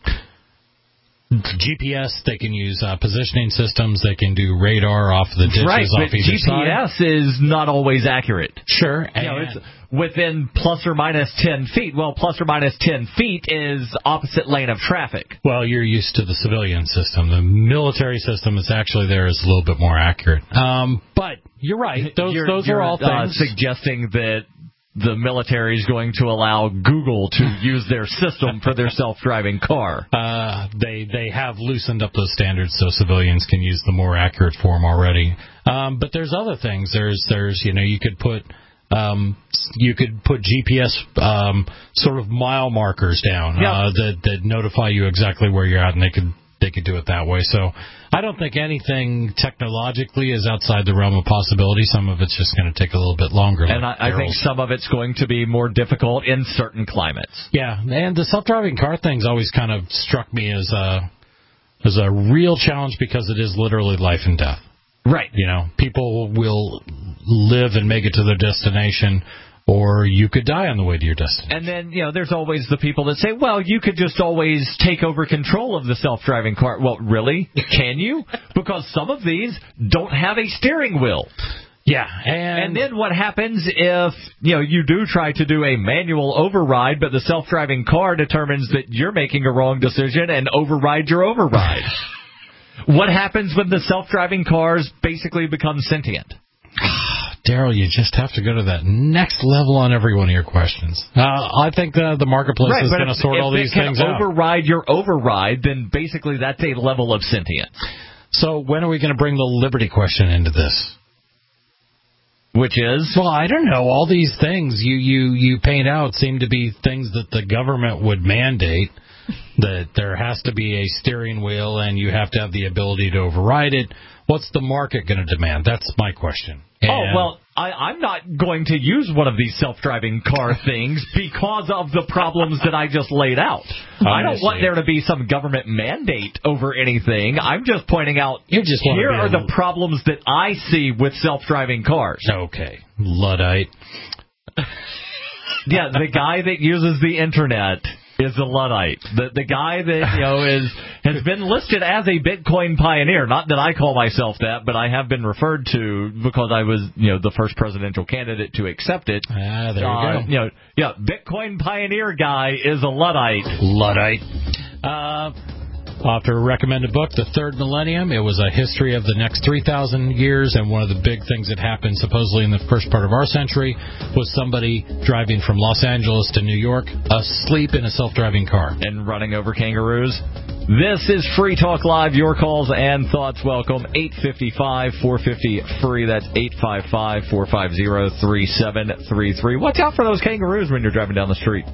G P S, they can use uh, positioning systems. They can do radar off the ditches right, off but either G P S side. Is not always accurate. Sure. You know, it's within plus or minus ten feet. Well, plus or minus ten feet is opposite lane of traffic. Well, you're used to the civilian system. The military system is actually there is a little bit more accurate. Um, but you're right. Those you're, those you're, are all uh, things. Suggesting that the military is going to allow Google to use their system for their self-driving car. Uh, they they have loosened up those standards so civilians can use the more accurate form already. Um, but there's other things. There's there's you know you could put um, you could put G P S um, sort of mile markers down yep. uh, that that notify you exactly where you're at, and they could they could do it that way. So I don't think anything technologically is outside the realm of possibility. Some of it's just going to take a little bit longer. And like I, I think some of it's going to be more difficult in certain climates. Yeah, and the self-driving car thing's always kind of struck me as a as a real challenge because it is literally life and death. Right. You know, people will live and make it to their destination, or you could die on the way to your destination. And then, you know, there's always the people that say, well, you could just always take over control of the self-driving car. Well, really? Can you? Because some of these don't have a steering wheel. Yeah. And, and then what happens if, you know, you do try to do a manual override, but the self-driving car determines that you're making a wrong decision and overrides your override? What happens when the self-driving cars basically become sentient? Daryl, you just have to go to that next level on every one of your questions. Uh, I think uh, the marketplace right, is going to sort all these things out. If it can override your override, then basically that's a level of sentience. So when are we going to bring the liberty question into this? Which is? Well, I don't know. All these things you, you, you paint out seem to be things that the government would mandate, that there has to be a steering wheel and you have to have the ability to override it. What's the market going to demand? That's my question. And oh, well, I, I'm not going to use one of these self-driving car things because of the problems that I just laid out. Honestly. I don't want there to be some government mandate over anything. I'm just pointing out you just here are a... the problems that I see with self-driving cars. Okay. Luddite. Yeah, the guy that uses the Internet is a Luddite. The the guy that, you know, is has been listed as a Bitcoin pioneer. Not that I call myself that, but I have been referred to because I was, you know, the first presidential candidate to accept it. Ah, there uh, you go. You know, yeah, Bitcoin pioneer guy is a Luddite. Luddite. Uh, I'll have to recommend a book, The Third Millennium. It was a history of the next three thousand years, and one of the big things that happened supposedly in the first part of our century was somebody driving from Los Angeles to New York asleep in a self-driving car. And running over kangaroos. This is Free Talk Live. Your calls and thoughts welcome. eight five five, four five zero, free. That's eight five five, four five zero, three seven three three. Watch out for those kangaroos when you're driving down the street.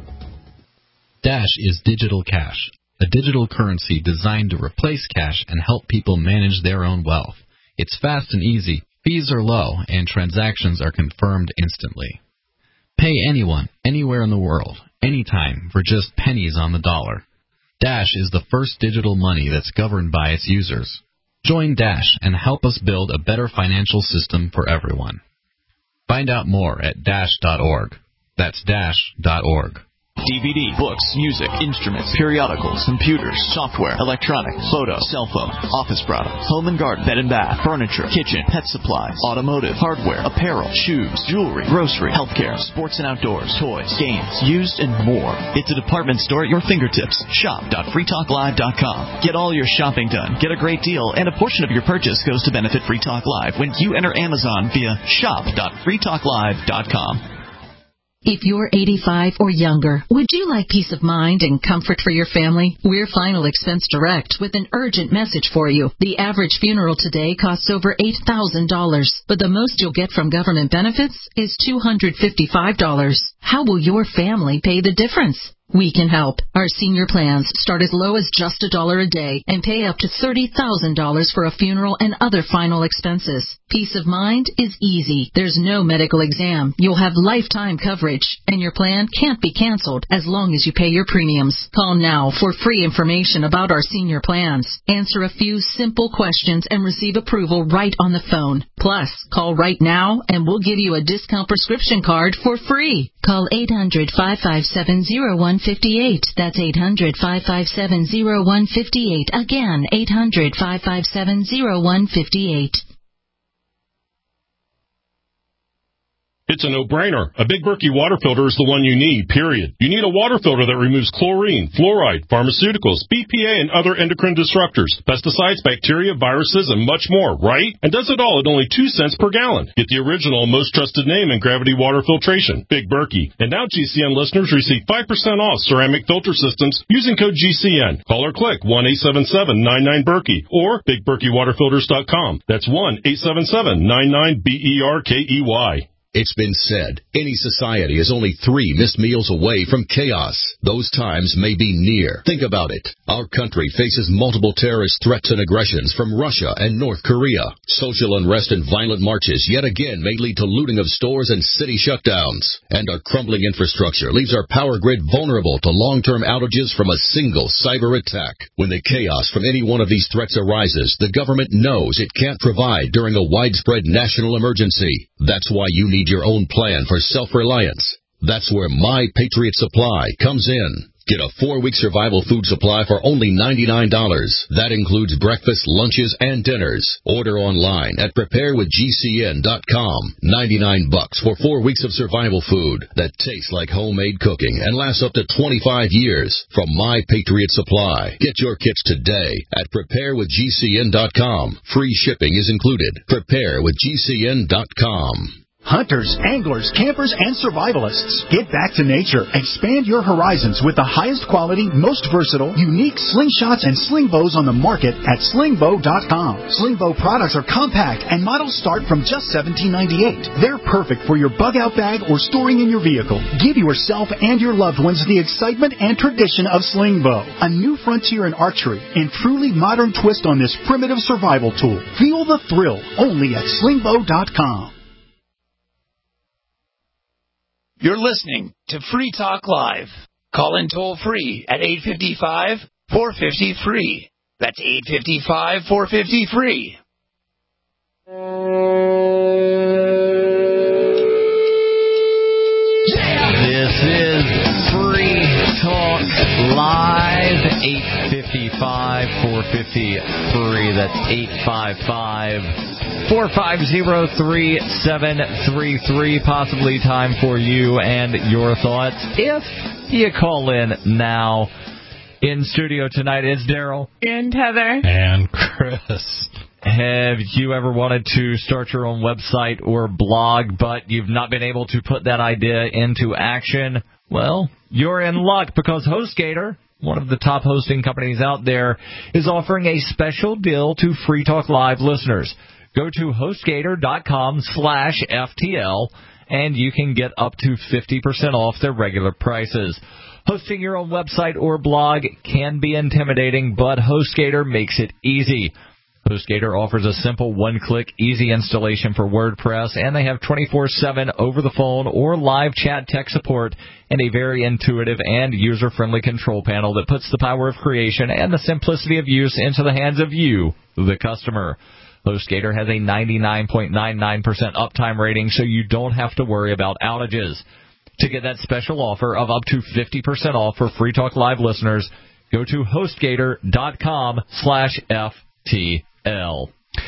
Dash is digital cash. A digital currency designed to replace cash and help people manage their own wealth. It's fast and easy, fees are low, and transactions are confirmed instantly. Pay anyone, anywhere in the world, anytime, for just pennies on the dollar. Dash is the first digital money that's governed by its users. Join Dash and help us build a better financial system for everyone. Find out more at dash dot org. That's dash dot org. D V D, books, music, instruments, periodicals, computers, software, electronics, photo, cell phone, office products, home and garden, bed and bath, furniture, kitchen, pet supplies, automotive, hardware, apparel, shoes, jewelry, grocery, healthcare, sports and outdoors, toys, games, used, and more. It's a department store at your fingertips. shop dot free talk live dot com. Get all your shopping done, get a great deal, and a portion of your purchase goes to benefit Free Talk Live when you enter Amazon via shop dot free talk live dot com. If you're eighty-five or younger, would you like peace of mind and comfort for your family? We're Final Expense Direct with an urgent message for you. The average funeral today costs over eight thousand dollars, but the most you'll get from government benefits is two hundred fifty-five dollars. How will your family pay the difference? We can help. Our senior plans start as low as just a dollar a day and pay up to thirty thousand dollars for a funeral and other final expenses. Peace of mind is easy. There's no medical exam. You'll have lifetime coverage, and your plan can't be canceled as long as you pay your premiums. Call now for free information about our senior plans. Answer a few simple questions and receive approval right on the phone. Plus, call right now and we'll give you a discount prescription card for free. Call eight hundred, five five seven, zero one five eight. That's eight hundred, five five seven, zero one five eight. Again, eight hundred, five five seven, zero one five eight. It's a no-brainer. A Big Berkey water filter is the one you need, period. You need a water filter that removes chlorine, fluoride, pharmaceuticals, B P A, and other endocrine disruptors, pesticides, bacteria, viruses, and much more, right? And does it all at only two cents per gallon. Get the original, most trusted name in gravity water filtration, Big Berkey. And now G C N listeners receive five percent off ceramic filter systems using code G C N. Call or click one eight seven seven nine nine Berkey or big berkey water filters dot com. That's one eight seven seven nine nine B E R K E Y. It's been said, any society is only three missed meals away from chaos. Those times may be near. Think about it. Our country faces multiple terrorist threats and aggressions from Russia and North Korea. Social unrest and violent marches yet again may lead to looting of stores and city shutdowns. And our crumbling infrastructure leaves our power grid vulnerable to long-term outages from a single cyber attack. When the chaos from any one of these threats arises, the government knows it can't provide during a widespread national emergency. That's why you need your own plan for self-reliance. That's where My Patriot Supply comes in. Get a four-week survival food supply for only ninety-nine dollars. That includes breakfast, lunches, and dinners. Order online at prepare with G C N dot com. ninety-nine bucks for four weeks of survival food that tastes like homemade cooking and lasts up to twenty-five years from My Patriot Supply. Get your kits today at prepare with G C N dot com. Free shipping is included. prepare with G C N dot com. Hunters, anglers, campers, and survivalists. Get back to nature. Expand your horizons with the highest quality, most versatile, unique slingshots and sling bows on the market at sling bow dot com. Sling bow products are compact and models start from just seventeen ninety-eight. They're perfect for your bug out bag or storing in your vehicle. Give yourself and your loved ones the excitement and tradition of sling bow. A new frontier in archery and truly modern twist on this primitive survival tool. Feel the thrill only at sling bow dot com. You're listening to Free Talk Live. Call in toll free at eight five five, four five zero, free. That's eight five five, four five zero, free. This is Free Talk Live. eight five five, four five zero, free. That's eight five five, four five zero, three seven three three. Possibly time for you and your thoughts. If you call in now, in studio tonight is Daryl. And Heather. And Chris. Have you ever wanted to start your own website or blog, but you've not been able to put that idea into action? Well, you're in luck, because HostGator, one of the top hosting companies out there, is offering a special deal to Free Talk Live listeners. Go to HostGator dot com slash F T L, and you can get up to fifty percent off their regular prices. Hosting your own website or blog can be intimidating, but HostGator makes it easy. HostGator offers a simple one-click, easy installation for WordPress, and they have twenty-four seven over-the-phone or live chat tech support and a very intuitive and user-friendly control panel that puts the power of creation and the simplicity of use into the hands of you, the customer. HostGator has a ninety-nine point nine nine percent uptime rating, so you don't have to worry about outages. To get that special offer of up to fifty percent off for Free Talk Live listeners, go to HostGator dot com slash F T L.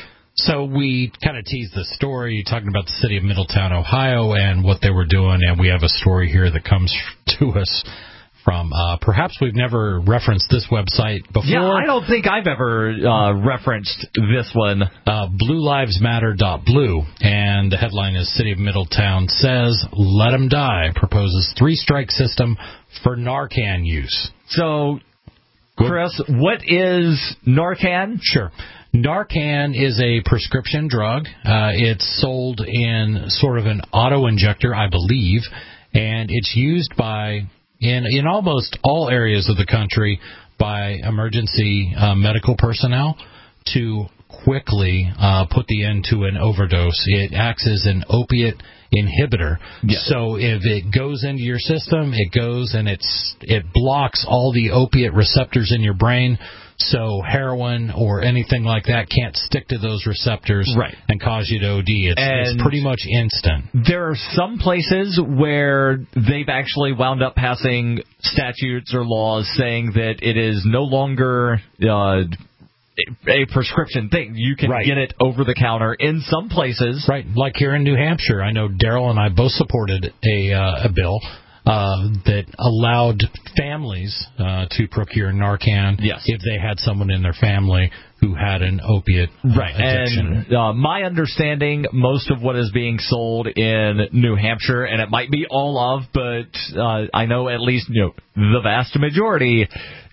So we kind of teased the story, talking about the city of Middletown, Ohio, and what they were doing, and we have a story here that comes to us from, uh, perhaps we've never referenced this website before. Yeah, I don't think I've ever uh, referenced this one. Uh, blue lives matter dot blue, and the headline is City of Middletown says, let 'em die, proposes three-strike system for Narcan use. So, Chris, what is Narcan? Sure. Narcan is a prescription drug. Uh, it's sold in sort of an auto-injector, I believe, and it's used by... In in almost all areas of the country by emergency uh, medical personnel to quickly uh, put the end to an overdose. It acts as an opiate inhibitor. Yeah. So if it goes into your system, it goes and it's it blocks all the opiate receptors in your brain. So heroin or anything like that can't stick to those receptors right. and cause you to O D. It's, it's pretty much instant. There are some places where they've actually wound up passing statutes or laws saying that it is no longer uh, a prescription thing. You can right. get it over the counter in some places. Right, like here in New Hampshire. I know Daryl and I both supported a, uh, a bill uh, that allowed families uh, to procure Narcan yes. if they had someone in their family who had an opiate uh, right. addiction. And uh, my understanding, most of what is being sold in New Hampshire, and it might be all of, but uh, I know at least you know the vast majority,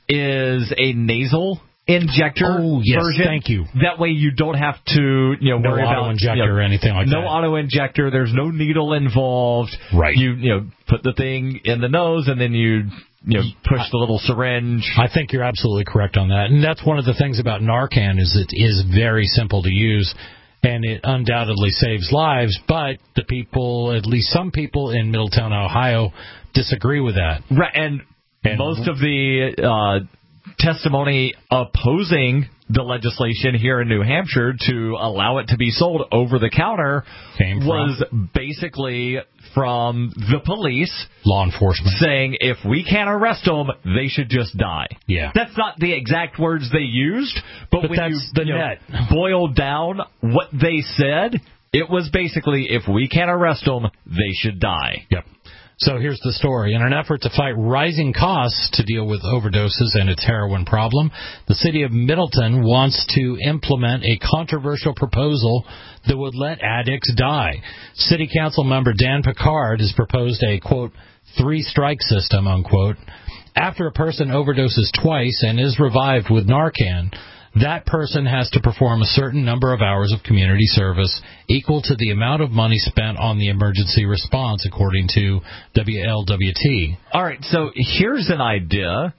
is a nasal injector oh, yes, version. Thank you. That way you don't have to you know no worry auto about injector you know, or anything like no that. No auto injector. There's no needle involved. Right. You you know put the thing in the nose and then you. You know, push the little syringe. I think you're absolutely correct on that. And that's one of the things about Narcan is it is very simple to use, and it undoubtedly saves lives, but the people, at least some people in Middletown, Ohio, disagree with that. Right, and, and most of the uh, testimony opposing the legislation here in New Hampshire to allow it to be sold over the counter was basically from the police, law enforcement, saying if we can't arrest them, they should just die. Yeah, that's not the exact words they used, but, but when that's you, the you net. know, boil down what they said, it was basically if we can't arrest them, they should die. Yep. So here's the story. In an effort to fight rising costs to deal with overdoses and its heroin problem, the city of Middleton wants to implement a controversial proposal that would let addicts die. City Council member Dan Picard has proposed a, quote, three-strike system, unquote. After a person overdoses twice and is revived with Narcan, that person has to perform a certain number of hours of community service equal to the amount of money spent on the emergency response, according to W L W T. All right, so here's an idea.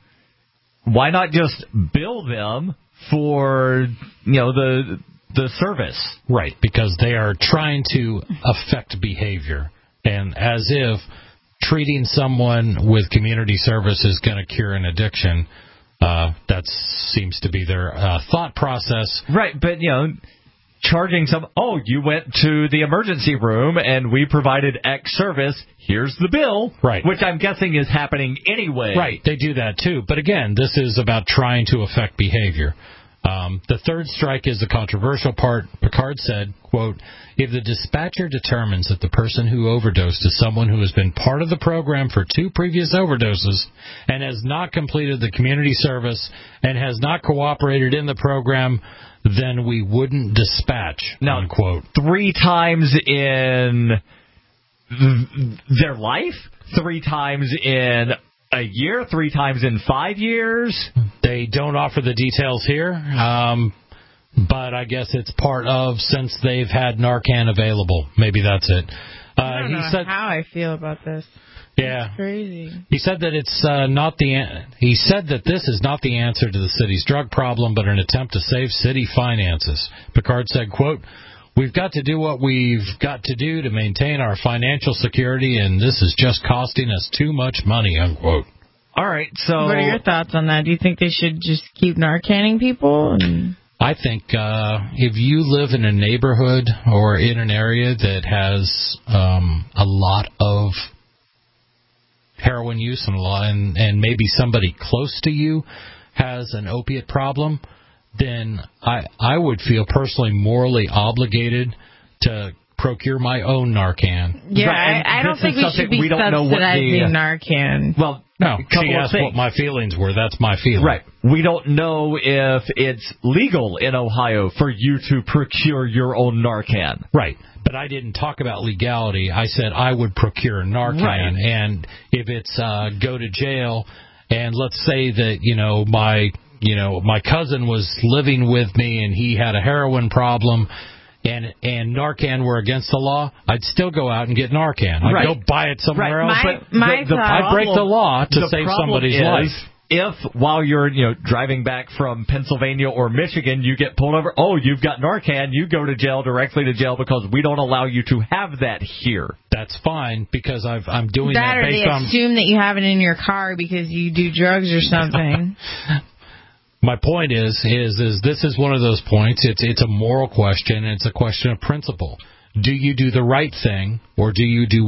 Why not just bill them for, you know, the the service? Right, because they are trying to affect behavior. And as if treating someone with community service is going to cure an addiction. Uh, that seems to be their uh, thought process. Right, but, you know, charging some, oh, you went to the emergency room and we provided X service, here's the bill. Right. Which I'm guessing is happening anyway. Right, they do that too. But again, this is about trying to affect behavior. Um, the third strike is the controversial part. Picard said, quote, if the dispatcher determines that the person who overdosed is someone who has been part of the program for two previous overdoses and has not completed the community service and has not cooperated in the program, then we wouldn't dispatch, now, unquote. Three times in th- their life? Three times in a year? Three times in five years? They don't offer the details here, um, but I guess it's part of since they've had Narcan available. Maybe that's it. Uh, I don't he know said, how I feel about this. Yeah, it's crazy. He said that it's uh, not the. An- he said that this is not the answer to the city's drug problem, but an attempt to save city finances. Picard said, "quote We've got to do what we've got to do to maintain our financial security, and this is just costing us too much money." Unquote. All right, so what are your thoughts on that? Do you think they should just keep Narcanning people? And... I think uh, if you live in a neighborhood or in an area that has um, a lot of heroin use and a lot, and, and maybe somebody close to you has an opiate problem, then I I would feel personally morally obligated to procure my own Narcan. Yeah, right, I, I don't think we should be we don't know subsidizing what the, Narcan. Well, no, she asked things. what my feelings were. That's my feeling. Right. We don't know if it's legal in Ohio for you to procure your own Narcan. Right. But I didn't talk about legality. I said I would procure Narcan. Right. And if it's uh, go to jail, and let's say that, you know, my, you know, my cousin was living with me and he had a heroin problem, and and Narcan were against the law, I'd still go out and get Narcan. I'd right. go buy it somewhere right. else. My, but my the, the, I'd break the law to the save somebody's is, life. If while you're you know driving back from Pennsylvania or Michigan, you get pulled over, oh, you've got Narcan, you go to jail, directly to jail, because we don't allow you to have that here. That's fine, because I've, I'm doing that, that or based they on... assume that you have it in your car because you do drugs or something. My point is, is, is this is one of those points. It's, it's a moral question, and it's a question of principle. Do you do the right thing, or do you do what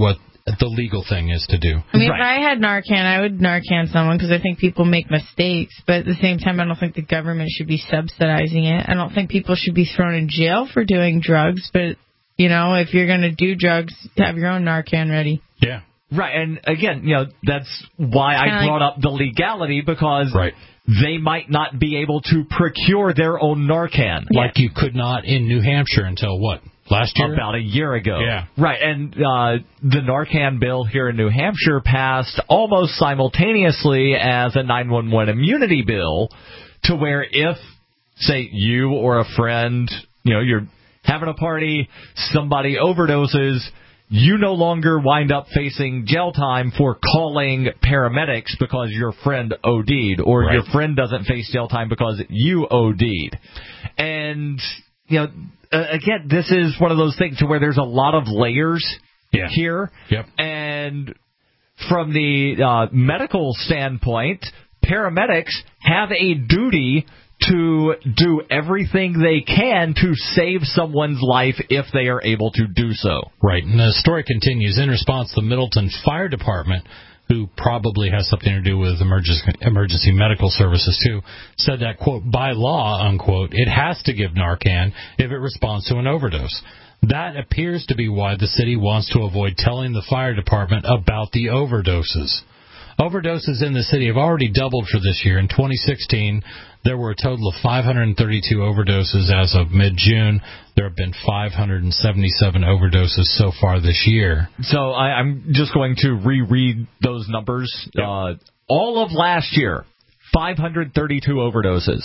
the legal thing is to do. I mean, right. If I had Narcan, I would Narcan someone because I think people make mistakes. But at the same time, I don't think the government should be subsidizing it. I don't think people should be thrown in jail for doing drugs. But, you know, if you're going to do drugs, have your own Narcan ready. Yeah. Right. And, again, you know, that's why I brought like, up the legality because right. they might not be able to procure their own Narcan. Like you could not in New Hampshire until what? Last year? About a year ago. Yeah. Right, and uh, the Narcan bill here in New Hampshire passed almost simultaneously as a nine one one immunity bill to where if, say, you or a friend, you know, you're having a party, somebody overdoses, you no longer wind up facing jail time for calling paramedics because your friend OD'd, or right. your friend doesn't face jail time because you OD'd. And, you know, Uh, again, this is one of those things to where there's a lot of layers yeah. here. Yep. And from the uh, medical standpoint, paramedics have a duty to do everything they can to save someone's life if they are able to do so. Right. And the story continues. In response, the Middleton Fire Department, who probably has something to do with emergency, emergency medical services, too, said that, quote, by law, unquote, it has to give Narcan if it responds to an overdose. That appears to be why the city wants to avoid telling the fire department about the overdoses. Overdoses in the city have already doubled for this year. In twenty sixteen, there were a total of five hundred thirty-two overdoses as of mid-June. There have been five hundred seventy-seven overdoses so far this year. So I, I'm just going to reread those numbers. Yep. Uh, all of last year, five hundred thirty-two overdoses.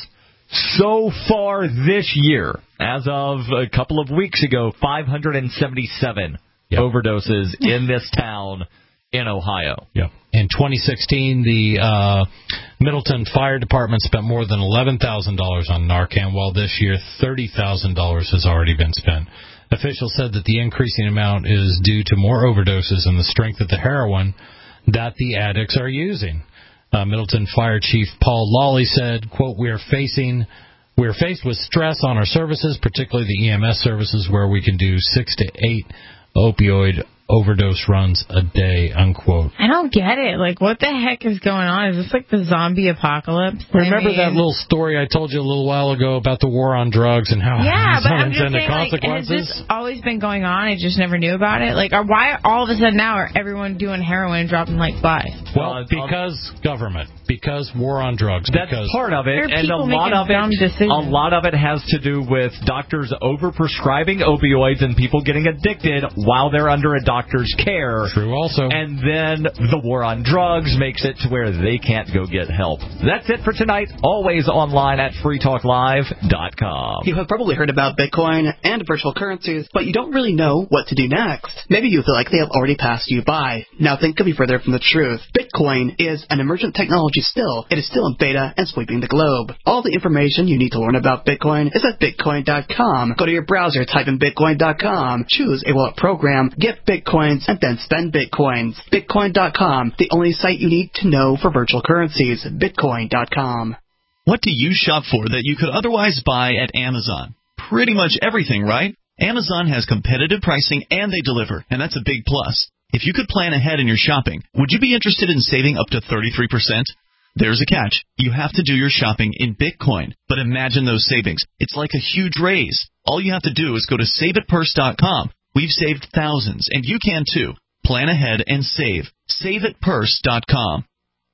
So far this year, as of a couple of weeks ago, five hundred seventy-seven yep. overdoses in this town in Ohio. Yep. In twenty sixteen, the uh, Middleton Fire Department spent more than eleven thousand dollars on Narcan, while this year thirty thousand dollars has already been spent. Officials said that the increasing amount is due to more overdoses and the strength of the heroin that the addicts are using. Uh, Middleton Fire Chief Paul Lawley said, quote, we are facing... We are faced with stress on our services, particularly the E M S services, where we can do six to eight opioid overdose runs a day, unquote. I don't get it. Like, what the heck is going on? Is this like the zombie apocalypse? Remember I mean, that little story I told you a little while ago about the war on drugs and how yeah, but I'm just and saying, the consequences? Like, has this always been going on? I just never knew about it. Like, why all of a sudden now are everyone doing heroin and dropping like flies? Well, because government, because war on drugs. That's because part of it, and a lot of it, decisions. a lot of it has to do with doctors overprescribing opioids and people getting addicted while they're under a doctor's care. True also. And then the war on drugs makes it to where they can't go get help. That's it for tonight. Always online at free talk live dot com. You have probably heard about Bitcoin and virtual currencies, but you don't really know what to do next. Maybe you feel like they have already passed you by. Now think could be further from the truth. Bitcoin is an emergent technology still. It is still in beta and sweeping the globe. All the information you need to learn about Bitcoin is at bitcoin dot com. Go to your browser, type in bitcoin dot com, choose a wallet program, get Bitcoins, and then spend Bitcoins. bitcoin dot com, the only site you need to know for virtual currencies. bitcoin dot com. What do you shop for that you could otherwise buy at Amazon? Pretty much everything, right? Amazon has competitive pricing and they deliver, and that's a big plus. If you could plan ahead in your shopping, would you be interested in saving up to thirty-three percent? There's a catch. You have to do your shopping in Bitcoin. But imagine those savings. It's like a huge raise. All you have to do is go to save it purse dot com. We've saved thousands, and you can too. Plan ahead and save. save it purse dot com.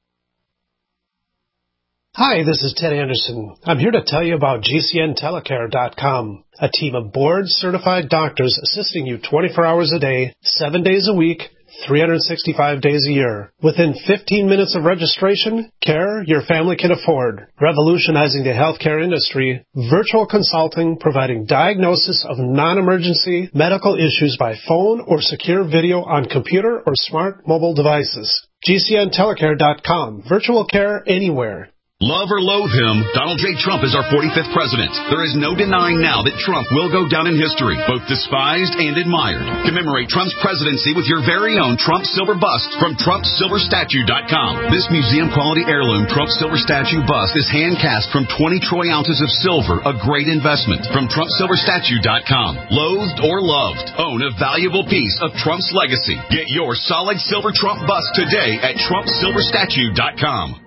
Hi, this is Ted Anderson. I'm here to tell you about G C N telecare dot com, a team of board-certified doctors assisting you twenty-four hours a day, seven days a week, three hundred sixty-five days a year. Within fifteen minutes of registration, care your family can afford. Revolutionizing the healthcare industry, virtual consulting providing diagnosis of non-emergency medical issues by phone or secure video on computer or smart mobile devices. G C N telecare dot com. Virtual care anywhere. Love or loathe him, Donald J. Trump is our forty-fifth president. There is no denying now that Trump will go down in history, both despised and admired. Commemorate Trump's presidency with your very own Trump Silver Bust from Trump Silver Statue dot com. This museum-quality heirloom Trump Silver Statue bust is hand-cast from twenty troy ounces of silver, a great investment. From Trump Silver Statue dot com. Loathed or loved, own a valuable piece of Trump's legacy. Get your solid silver Trump bust today at Trump Silver Statue dot com.